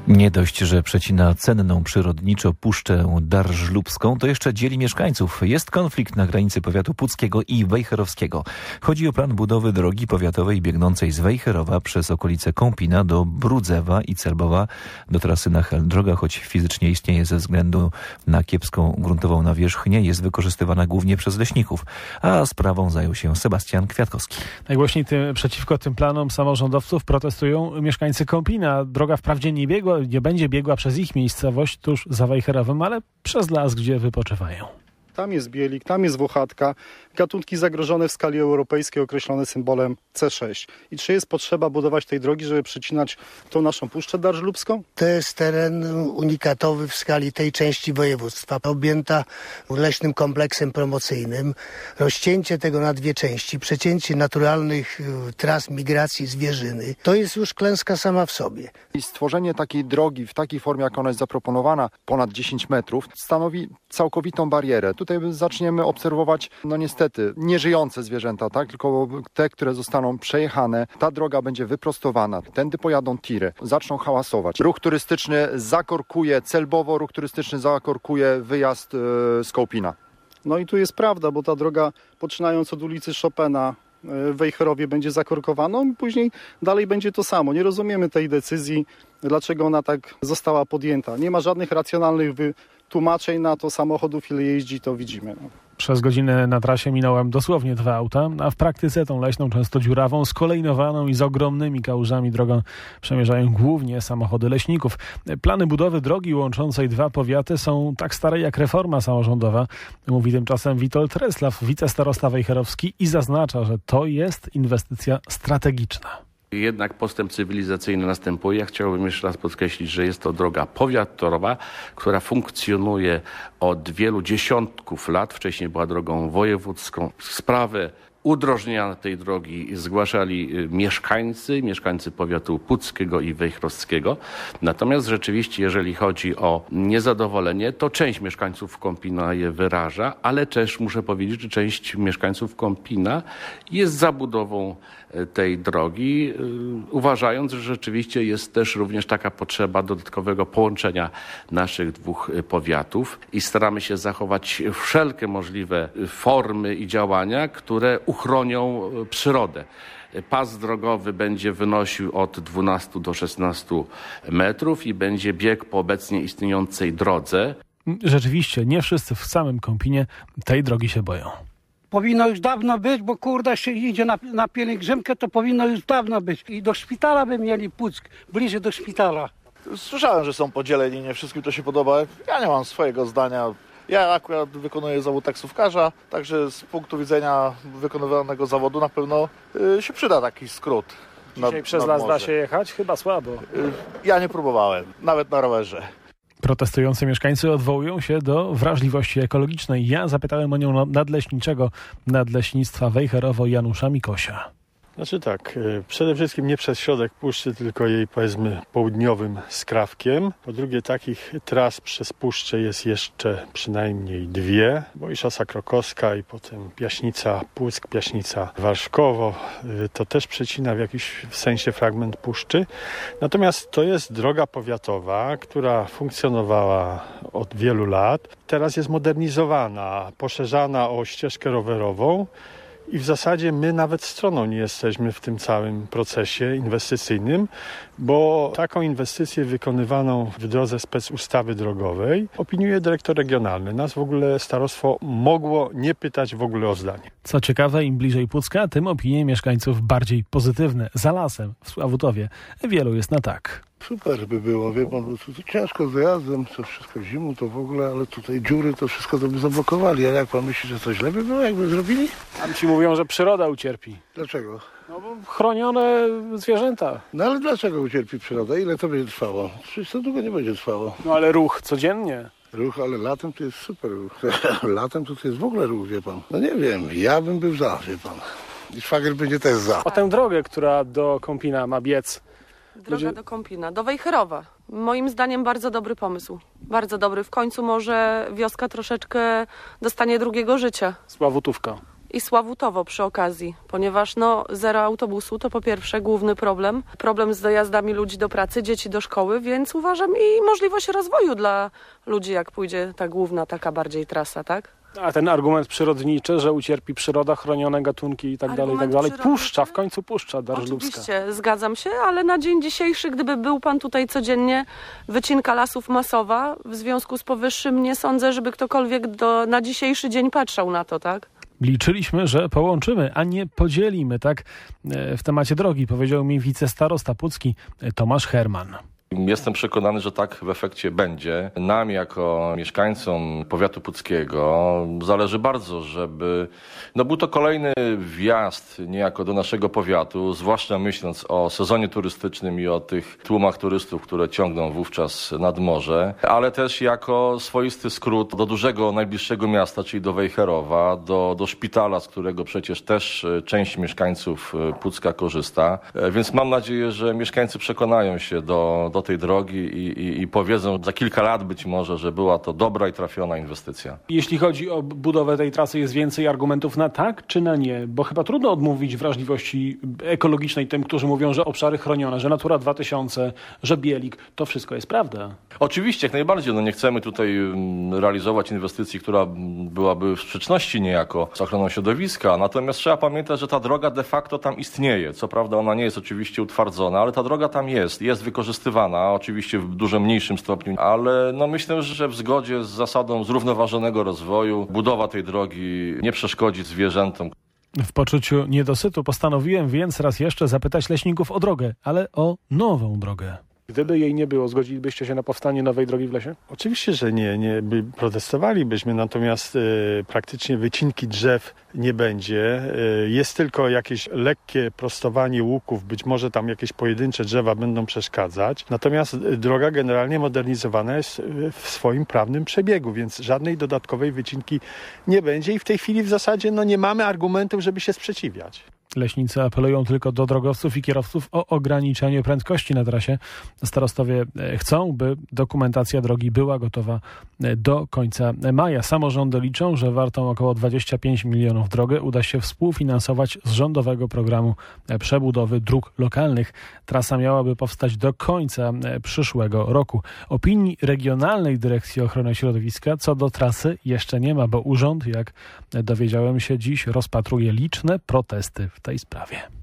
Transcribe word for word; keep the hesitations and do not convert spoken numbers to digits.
Nie dość, że przecina cenną przyrodniczo Puszczę Darżlubską, to jeszcze dzieli mieszkańców. Jest konflikt na granicy powiatu puckiego i wejherowskiego. Chodzi o plan budowy drogi powiatowej biegnącej z Wejherowa przez okolice Kąpina do Brudzewa i Celbowa do trasy Nachel. Droga, choć fizycznie istnieje ze względu na kiepską gruntową nawierzchnię, jest wykorzystywana głównie przez leśników, a sprawą zajął się Sebastian Kwiatkowski. Najgłośniej tym, przeciwko tym planom samorządowców protestują mieszkańcy Kąpina. Droga wprawdzie nie biegła nie będzie biegła przez ich miejscowość tuż za Wejherowem, ale przez las, gdzie wypoczywają. Tam jest bielik, tam jest włochatka, gatunki zagrożone w skali europejskiej określone symbolem C sześć. I czy jest potrzeba budować tej drogi, żeby przycinać tą naszą Puszczę Darżlubską? To jest teren unikatowy w skali tej części województwa, objęta leśnym kompleksem promocyjnym. Rozcięcie tego na dwie części, przecięcie naturalnych tras migracji zwierzyny, to jest już klęska sama w sobie. I stworzenie takiej drogi w takiej formie, jak ona jest zaproponowana, ponad dziesięć metrów, stanowi całkowitą barierę. Tutaj zaczniemy obserwować, no niestety, nieżyjące zwierzęta, tak? Tylko te, które zostaną przejechane. Ta droga będzie wyprostowana. Tędy pojadą tiry. Zaczną hałasować. Ruch turystyczny zakorkuje Celbowo, ruch turystyczny zakorkuje wyjazd yy, z Kołpina. No i tu jest prawda, bo ta droga, poczynając od ulicy Chopina w Wejherowie, będzie zakorkowana, i później dalej będzie to samo. Nie rozumiemy tej decyzji, dlaczego ona tak została podjęta. Nie ma żadnych racjonalnych wytłumaczeń na to, samochodów ile jeździ, to widzimy. No. Przez godzinę na trasie minąłem dosłownie dwa auta, a w praktyce tą leśną, często dziurawą, skolejnowaną i z ogromnymi kałużami drogą przemierzają głównie samochody leśników. Plany budowy drogi łączącej dwa powiaty są tak stare jak reforma samorządowa, mówi tymczasem Witold Reslaw, wicestarosta wejherowski, i zaznacza, że to jest inwestycja strategiczna. Jednak postęp cywilizacyjny następuje. Ja chciałbym jeszcze raz podkreślić, że jest to droga powiatowa, która funkcjonuje od wielu dziesiątków lat. Wcześniej była drogą wojewódzką. Sprawę udrożnienia tej drogi zgłaszali mieszkańcy, mieszkańcy powiatu puckiego i wejherowskiego. Natomiast rzeczywiście, jeżeli chodzi o niezadowolenie, to część mieszkańców Kąpina je wyraża, ale też muszę powiedzieć, że część mieszkańców Kąpina jest za budową tej drogi, uważając, że rzeczywiście jest też również taka potrzeba dodatkowego połączenia naszych dwóch powiatów i staramy się zachować wszelkie możliwe formy i działania, które uchronią przyrodę. Pas drogowy będzie wynosił od dwunastu do szesnastu metrów i będzie bieg po obecnie istniejącej drodze. Rzeczywiście, nie wszyscy w samym Kąpinie tej drogi się boją. Powinno już dawno być, bo kurde się idzie na, na pielgrzymkę, to powinno już dawno być. I do szpitala by mieli Puck, bliżej do szpitala. Słyszałem, że są podzieleni, nie wszystkim to się podoba. Ja nie mam swojego zdania. Ja akurat wykonuję zawód taksówkarza, także z punktu widzenia wykonywanego zawodu na pewno y, się przyda taki skrót. Dzisiaj nad, przez nad las da się jechać? Chyba słabo. Y, ja nie próbowałem, nawet na rowerze. Protestujący mieszkańcy odwołują się do wrażliwości ekologicznej. Ja zapytałem o nią nadleśniczego Nadleśnictwa Wejherowo Janusza Mikosia. Znaczy tak, przede wszystkim nie przez środek puszczy, tylko jej, powiedzmy, południowym skrawkiem. Po drugie, takich tras przez puszczę jest jeszcze przynajmniej dwie, bo i Szosa Krokowska i potem Piaśnica Puck, Piaśnica Warszkowo. To też przecina w jakimś sensie fragment puszczy. Natomiast to jest droga powiatowa, która funkcjonowała od wielu lat. Teraz jest modernizowana, poszerzana o ścieżkę rowerową. I w zasadzie my nawet stroną nie jesteśmy w tym całym procesie inwestycyjnym, bo taką inwestycję wykonywaną w drodze specustawy drogowej opiniuje dyrektor regionalny. Nas w ogóle starostwo mogło nie pytać w ogóle o zdanie. Co ciekawe, im bliżej Pucka, tym opinie mieszkańców bardziej pozytywne. Za lasem, w Sławotowie, wielu jest na tak. Super by było, wie pan, to, to ciężko z dojazdem, to wszystko zimą, to w ogóle, ale tutaj dziury, to wszystko to by zablokowali. A jak pan myśli, że to źle by było, jakby zrobili? Tam ci mówią, że przyroda ucierpi. Dlaczego? No bo chronione zwierzęta. No ale dlaczego ucierpi przyroda? Ile to będzie trwało? Przecież to długo nie będzie trwało. No ale ruch codziennie. Ruch, ale latem to jest super ruch. Latem to, to jest w ogóle ruch, wie pan. No nie wiem, ja bym był za, wie pan. I szwagier będzie też za. O tę drogę, która do Kąpina ma biec. Droga Będzie... do Kąpina, do Wejherowa. Moim zdaniem bardzo dobry pomysł. Bardzo dobry. W końcu może wioska troszeczkę dostanie drugiego życia. Sławutówka. i Sławutowo przy okazji, ponieważ no zero autobusu to po pierwsze główny problem, problem z dojazdami ludzi do pracy, dzieci do szkoły, więc uważam i możliwość rozwoju dla ludzi, jak pójdzie ta główna, taka bardziej trasa, tak? A ten argument przyrodniczy, że ucierpi przyroda, chronione gatunki i tak Argument dalej, i tak dalej. przyrodniczy? Puszcza, w końcu puszcza Darżlubska. Oczywiście, zgadzam się, ale na dzień dzisiejszy, gdyby był pan tutaj codziennie, wycinka lasów masowa, w związku z powyższym nie sądzę, żeby ktokolwiek do, na dzisiejszy dzień patrzał na to, tak? Liczyliśmy, że połączymy, a nie podzielimy, tak? W temacie drogi powiedział mi wicestarosta pucki Tomasz Herman. Jestem przekonany, że tak w efekcie będzie. Nam jako mieszkańcom powiatu puckiego zależy bardzo, żeby no był to kolejny wjazd niejako do naszego powiatu, zwłaszcza myśląc o sezonie turystycznym i o tych tłumach turystów, które ciągną wówczas nad morze, ale też jako swoisty skrót do dużego, najbliższego miasta, czyli do Wejherowa, do, do szpitala, z którego przecież też część mieszkańców Pucka korzysta. Więc mam nadzieję, że mieszkańcy przekonają się do, do tej drogi i, i, i powiedzą za kilka lat być może, że była to dobra i trafiona inwestycja. Jeśli chodzi o budowę tej trasy, jest więcej argumentów na tak czy na nie? Bo chyba trudno odmówić wrażliwości ekologicznej tym, którzy mówią, że obszary chronione, że Natura dwa tysiące, że Bielik, to wszystko jest prawda. Oczywiście, jak najbardziej. No nie chcemy tutaj realizować inwestycji, która byłaby w sprzeczności niejako z ochroną środowiska. Natomiast trzeba pamiętać, że ta droga de facto tam istnieje. Co prawda ona nie jest oczywiście utwardzona, ale ta droga tam jest, jest wykorzystywana. Oczywiście w dużo mniejszym stopniu, ale no myślę, że w zgodzie z zasadą zrównoważonego rozwoju budowa tej drogi nie przeszkodzi zwierzętom. W poczuciu niedosytu postanowiłem więc raz jeszcze zapytać leśników o drogę, ale o nową drogę. Gdyby jej nie było, zgodzilibyście się na powstanie nowej drogi w lesie? Oczywiście, że nie. nie by protestowalibyśmy, natomiast y, praktycznie wycinki drzew nie będzie. Y, jest tylko jakieś lekkie prostowanie łuków, być może tam jakieś pojedyncze drzewa będą przeszkadzać. Natomiast y, droga generalnie modernizowana jest y, w swoim prawnym przebiegu, więc żadnej dodatkowej wycinki nie będzie i w tej chwili w zasadzie no, nie mamy argumentów, żeby się sprzeciwiać. Leśnicy apelują tylko do drogowców i kierowców o ograniczenie prędkości na trasie. Starostowie chcą, by dokumentacja drogi była gotowa do końca maja. Samorządy liczą, że wartą około dwadzieścia pięć milionów drogę uda się współfinansować z rządowego programu przebudowy dróg lokalnych. Trasa miałaby powstać do końca przyszłego roku. Opinii Regionalnej Dyrekcji Ochrony Środowiska co do trasy jeszcze nie ma, bo urząd, jak dowiedziałem się dziś, rozpatruje liczne protesty w tej sprawie.